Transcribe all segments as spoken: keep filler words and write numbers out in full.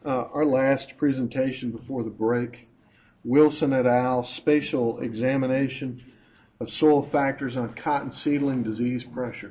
uh, our last presentation before the break, Wilson et al. Spatial examination of soil factors on cotton seedling disease pressure.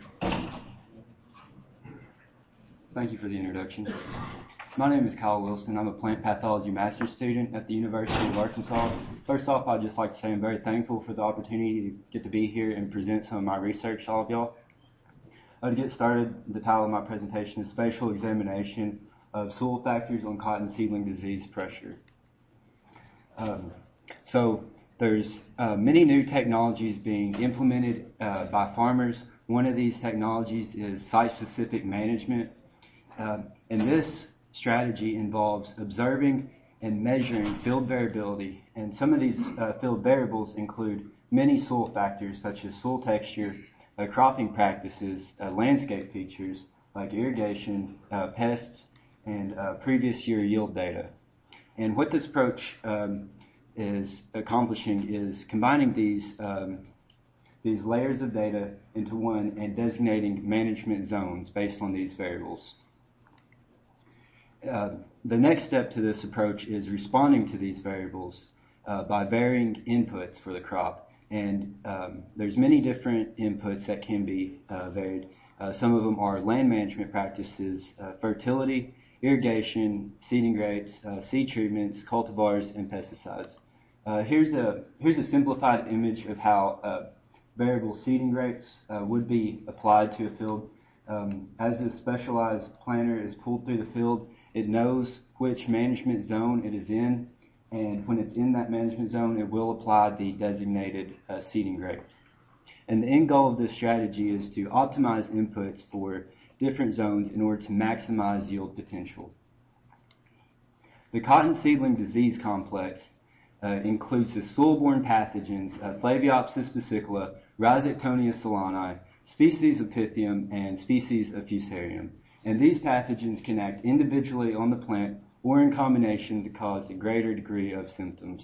Thank you for the introduction. My name is Kyle Wilson. I'm a plant pathology master's student at the University of Arkansas. First off, I'd just like to say I'm very thankful for the opportunity to get to be here and present some of my research to all of y'all. Uh, to get started, the title of my presentation is Spatial Examination of Soil Factors on Cotton Seedling Disease Pressure. Um, so there's uh, many new technologies being implemented uh, by farmers. One of these technologies is site-specific management. Uh, and this strategy involves observing and measuring field variability. And some of these uh, field variables include many soil factors such as soil texture, uh, cropping practices, uh, landscape features like irrigation, uh, pests, and uh, previous year yield data. And what this approach um, is accomplishing is combining these um, these layers of data into one and designating management zones based on these variables. Uh, the next step to this approach is responding to these variables uh, by varying inputs for the crop. And um, there's many different inputs that can be uh, varied. Uh, some of them are land management practices, uh, fertility, irrigation, seeding rates, uh, seed treatments, cultivars, and pesticides. Uh, here's a here's a simplified image of how uh, variable seeding rates uh, would be applied to a field. Um, as this specialized planter is pulled through the field, it knows which management zone it is in, and when it's in that management zone, it will apply the designated uh, seeding rate. And the end goal of this strategy is to optimize inputs for different zones in order to maximize yield potential. The cotton seedling disease complex uh, includes the soil-borne pathogens uh, Flaviopsis fascicola, Rhizoctonia solani, species of Pythium, and species of Fusarium. And these pathogens can act individually on the plant or in combination to cause a greater degree of symptoms.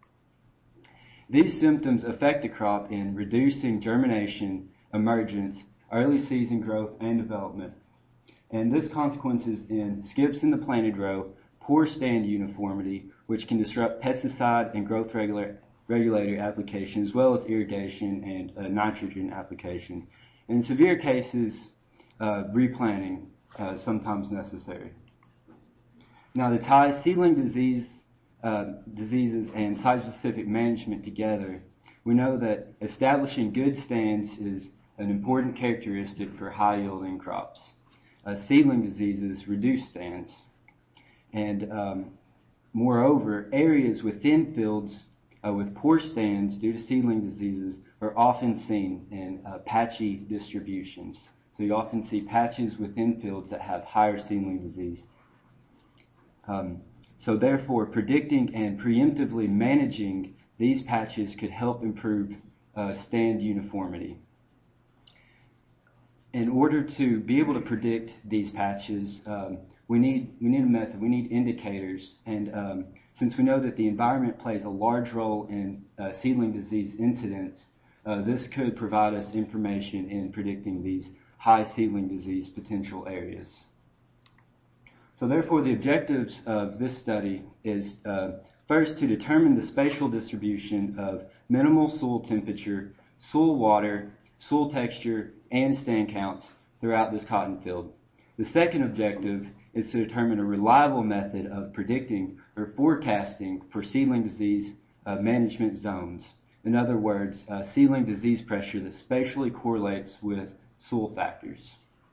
These symptoms affect the crop in reducing germination, emergence, early season growth, and development. And this consequences in skips in the planted row, poor stand uniformity, which can disrupt pesticide and growth regula- regulator application, as well as irrigation and uh, nitrogen application. In severe cases, uh, replanting uh, sometimes necessary. Now, to tie seedling disease, uh, diseases and site-specific management together, we know that establishing good stands is an important characteristic for high-yielding crops. Uh, seedling diseases reduce stands, and um, moreover, areas within fields uh, with poor stands due to seedling diseases are often seen in uh, patchy distributions. So you often see patches within fields that have higher seedling disease. Um, so therefore, predicting and preemptively managing these patches could help improve uh, stand uniformity. In order to be able to predict these patches, um, we need we need a method. We need indicators, and um, since we know that the environment plays a large role in uh, seedling disease incidence, uh, this could provide us information in predicting these high seedling disease potential areas. So therefore, the objectives of this study is uh, first to determine the spatial distribution of minimal soil temperature, soil water, soil texture, and stand counts throughout this cotton field. The second objective is to determine a reliable method of predicting or forecasting for seedling disease uh, management zones. In other words, uh, seedling disease pressure that spatially correlates with soil factors.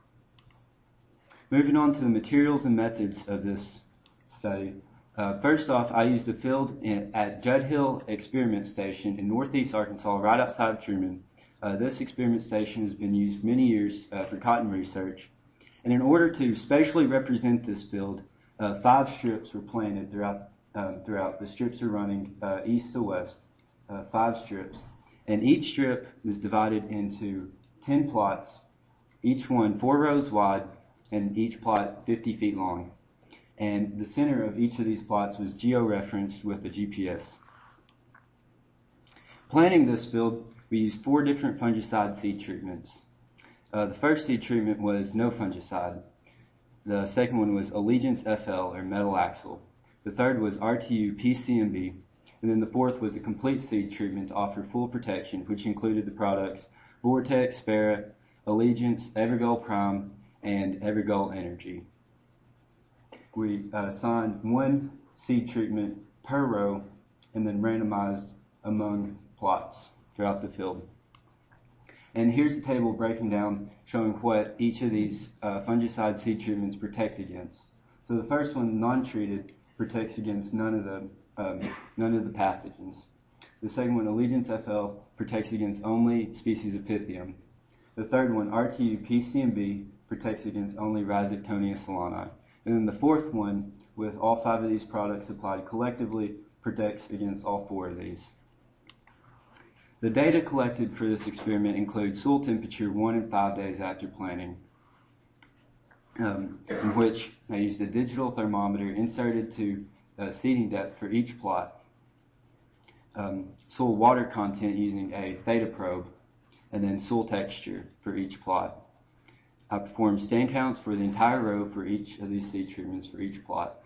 Moving on to the materials and methods of this study. Uh, first off, I used a field in, at Judd Hill Experiment Station in northeast Arkansas, right outside of Truman. Uh, this experiment station has been used many years uh, for cotton research. And in order to spatially represent this field, uh, five strips were planted throughout. Uh, throughout. The strips are running uh, east to west, uh, five strips. And each strip is divided into ten plots, each one four rows wide, and each plot fifty feet long. And the center of each of these plots was geo-referenced with a G P S. Planting this field, we used four different fungicide seed treatments. Uh, the first seed treatment was no fungicide. The second one was Allegiance F L, or metal axle. The third was R T U P C M B. And then the fourth was a complete seed treatment to offer full protection, which included the products Vortex, Barrett, Allegiance, Evergold Prime, and Evergold Energy. We uh, assigned one seed treatment per row and then randomized among plots throughout the field. And here's the table breaking down, showing what each of these uh, fungicide seed treatments protect against. So the first one, non-treated, protects against none of the um, none of the pathogens. The second one, Allegiance F L, protects against only species of Pythium. The third one, R T U P C M B, protects against only Rhizoctonia solani. And then the fourth one, with all five of these products applied collectively, protects against all four of these. The data collected for this experiment includes soil temperature one and five days after planting, um, in which I used a digital thermometer inserted to uh, seeding depth for each plot, um, soil water content using a theta probe, and then soil texture for each plot. I performed stand counts for the entire row for each of these seed treatments for each plot.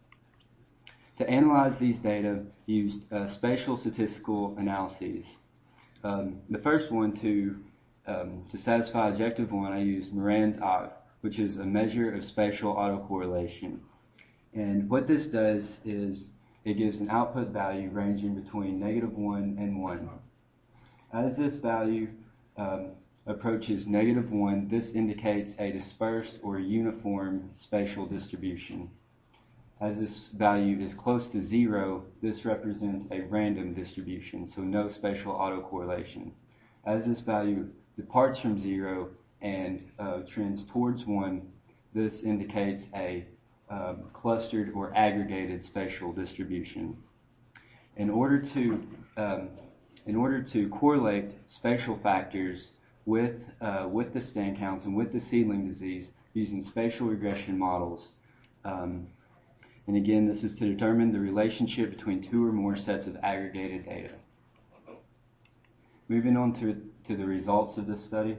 To analyze these data, used uh, spatial statistical analyses. Um, the first one, to um, to satisfy objective one, I used Moran's I, which is a measure of spatial autocorrelation. And what this does is it gives an output value ranging between negative one and one. As this value um, approaches negative one, this indicates a dispersed or uniform spatial distribution. As this value is close to zero, this represents a random distribution, so no spatial autocorrelation. As this value departs from zero and uh, trends towards one, this indicates a um, clustered or aggregated spatial distribution. In order to um, in order to correlate spatial factors with uh, with the stand counts and with the seedling disease using spatial regression models. Um, And again, this is to determine the relationship between two or more sets of aggregated data. Moving on to, to the results of this study.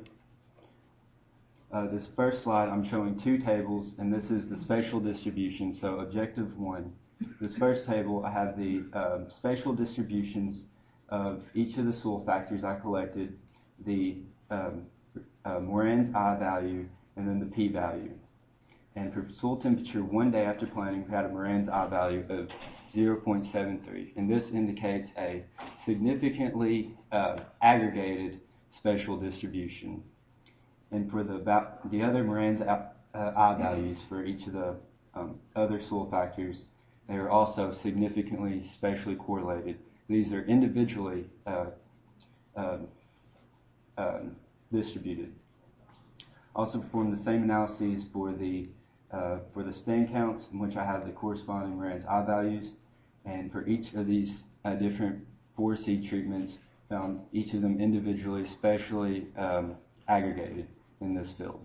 Uh, this first slide, I'm showing two tables, and this is the spatial distribution, so objective one. This first table, I have the um, spatial distributions of each of the soil factors I collected, the um, uh, Moran's I value, and then the P value. And for soil temperature one day after planting, we had a Moran's I value of zero point seven three. And this indicates a significantly uh, aggregated spatial distribution. And for the, the other Moran's I values for each of the um, other soil factors, they are also significantly spatially correlated. These are individually uh, uh, uh, distributed. Also performed the same analyses for the Uh, for the stand counts, in which I have the corresponding Moran's I values, and for each of these uh, different four seed treatments, found each of them individually, spatially um, aggregated in this field.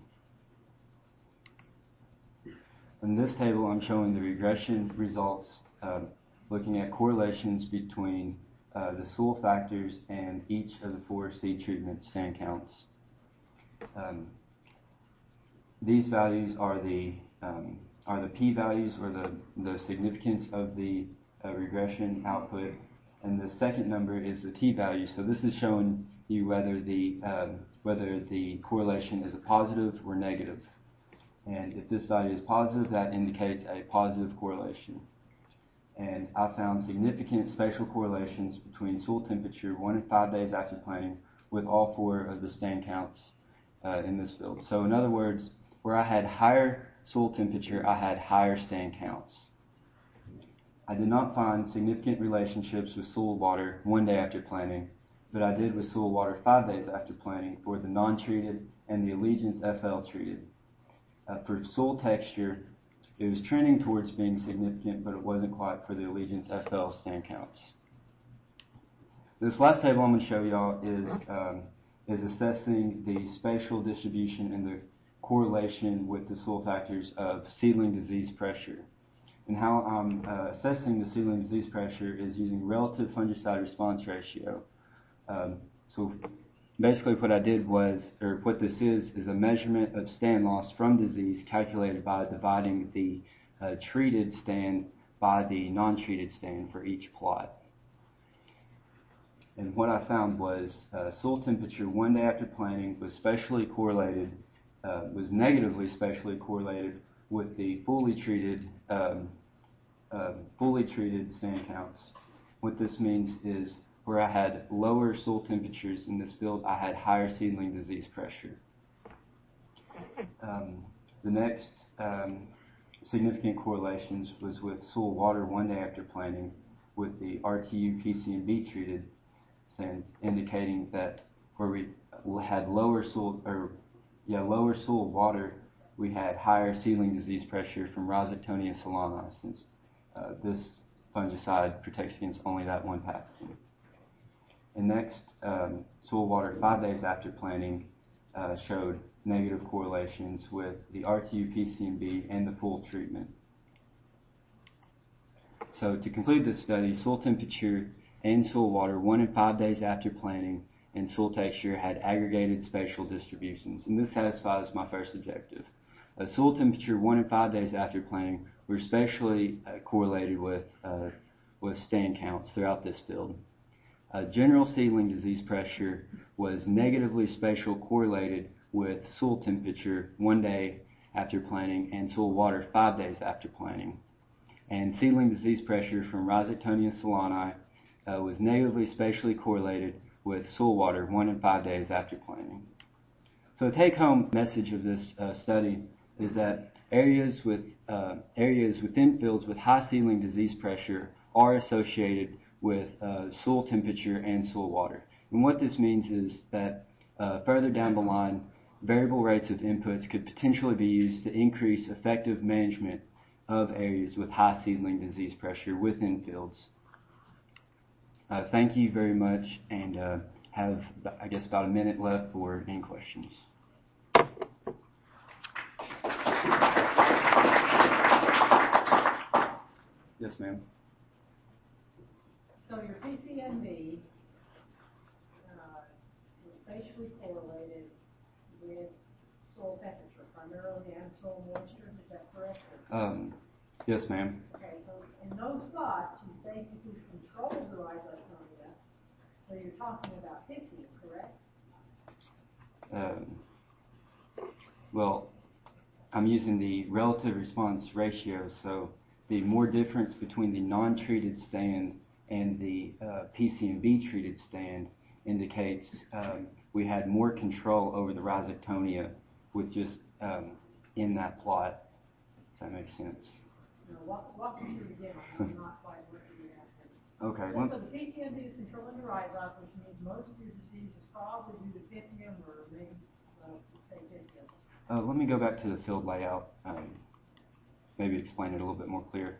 In this table, I'm showing the regression results, uh, looking at correlations between uh, the soil factors and each of the four seed treatment stand counts. Um, these values are the Um, are the p-values, or the, the significance of the uh, regression output, and the second number is the t-value. So this is showing you whether the um, whether the correlation is a positive or negative. And if this value is positive, that indicates a positive correlation. And I found significant spatial correlations between soil temperature one and five days after planting with all four of the stand counts uh, in this field. So in other words, where I had higher soil temperature, I had higher stand counts. I did not find significant relationships with soil water one day after planting, but I did with soil water five days after planting for the non-treated and the Allegiance F L treated. Uh, for soil texture, it was trending towards being significant, but it wasn't quite for the Allegiance F L stand counts. This last table I'm going to show y'all is, um, is assessing the spatial distribution and the correlation with the soil factors of seedling disease pressure. And how I'm uh, assessing the seedling disease pressure is using relative fungicide response ratio. Um, so basically what I did was, or what this is, is a measurement of stand loss from disease calculated by dividing the uh, treated stand by the non-treated stand for each plot. And what I found was uh, soil temperature one day after planting was specially correlated, uh, was negatively specially correlated with the fully treated, um, uh, fully treated stand counts. What this means is where I had lower soil temperatures in this field, I had higher seedling disease pressure. Um, the next um, significant correlations was with soil water one day after planting with the R T U P C M B treated and indicating that where we had lower soil or yeah lower soil water, we had higher seedling disease pressure from Rhizoctonia solani, since uh, this fungicide protects against only that one pathogen. And next, um, soil water five days after planting uh, showed negative correlations with the R T U P C M B and the full treatment. So to conclude this study, soil temperature and soil water one and five days after planting and soil texture had aggregated spatial distributions, and this satisfies my first objective. Uh, soil temperature one and five days after planting were spatially uh, correlated with uh, with stand counts throughout this field. Uh, general seedling disease pressure was negatively spatial correlated with soil temperature one day after planting and soil water five days after planting. And seedling disease pressure from Rhizoctonia solani uh, was negatively spatially correlated with soil water one and five days after planting. So the take-home message of this uh, study is that areas with uh, areas within fields with high seedling disease pressure are associated with uh, soil temperature and soil water. And what this means is that uh, further down the line, variable rates of inputs could potentially be used to increase effective management of areas with high seedling disease pressure within fields. Uh, thank you very much, and uh, have, I guess, about a minute left for any questions. Yes, ma'am. So your P C M B uh, is spatially correlated with soil temperature, primarily, and soil moisture. Is that correct? Um, yes, ma'am. Okay, so in those spots, you basically control the Rhizoctonia. So you're talking about fifty, correct? Um, well, I'm using the relative response ratio, so the more difference between the non-treated stand and the uh, P C M B treated stand indicates um, we had more control over the Rhizoctonia with just um, in that plot. Does that make sense? No, walk, walk me through again. I'm not quite working it out. Okay. So, so the P C M B is controlling the rhizoc, which means most of your disease is probably due to Pythium or maybe, uh, say, Pythium. Uh, let me go back to the field layout. Um, maybe explain it a little bit more clear.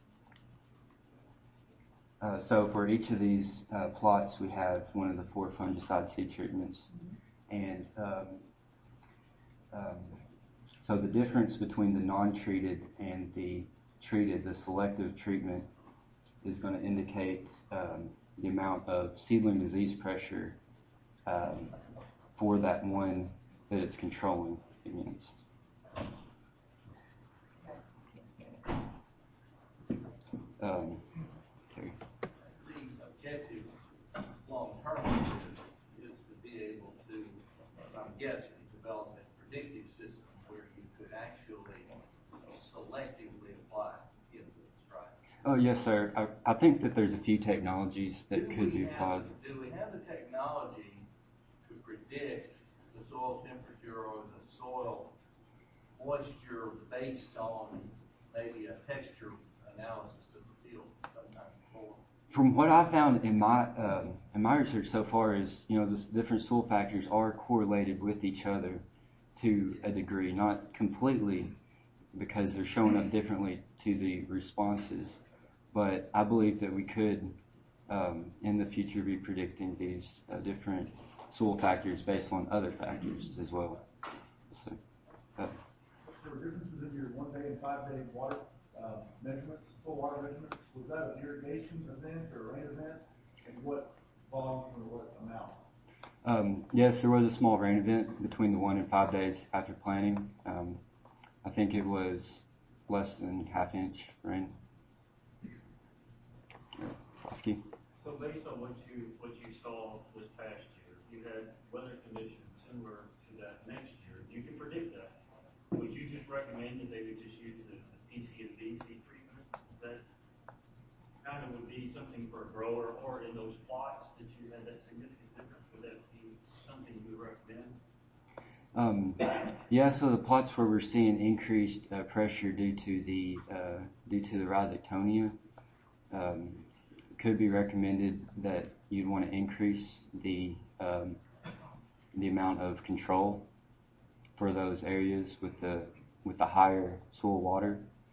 Uh, so for each of these uh, plots, we have one of the four fungicide seed treatments. Mm-hmm. And um, um, so the difference between the non-treated and the treated, the selective treatment, is going to indicate um, the amount of seedling disease pressure um, for that one that it's controlling against. Um, okay. The objective long term is, is to be able to, I'm guessing, develop a predictive system where you could actually selectively apply inputs, right? Oh, yes, sir. I, I think that there's a few technologies that do could be have, applied. Do we have the technology to predict the soil temperature or the soil moisture based on maybe a texture analysis of the field sometime before? From what I found in my um, in my research so far is, you know, the different soil factors are correlated with each other to a degree, not completely, because they're showing up differently to the responses. But I believe that we could, um, in the future, be predicting these uh, different soil factors based on other factors as well. So, uh, There were differences in your one day and five day water uh, measurements, soil water measurements. Was that an irrigation event or a rain event? And what volume or what amount? Um, yes, there was a small rain event between the one and five days after planting. Um, I think it was less than half inch rain. Flosky. So based on what you, what you saw this past year, you had weather conditions similar to that next year. You can predict that. Would you just recommend that they would just use the P C and B C treatment? That kind of would be something for a grower, or in those plots that you had that significant difference, would that be something you would recommend? Um, yeah, so the plots where we're seeing increased uh, pressure due to the uh, due to the rhizoctonia, um, could be recommended that you'd want to increase the um, the amount of control for those areas with the with the higher soil water.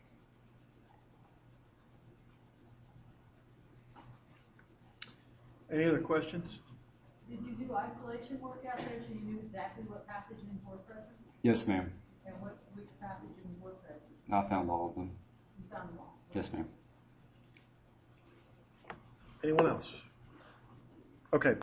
Any other questions? Did you do isolation work out there so you knew exactly what pathogens were present? Yes, ma'am. And what, which pathogens were present? I found all of them. You found them all? Yes, ma'am. Anyone else? Okay.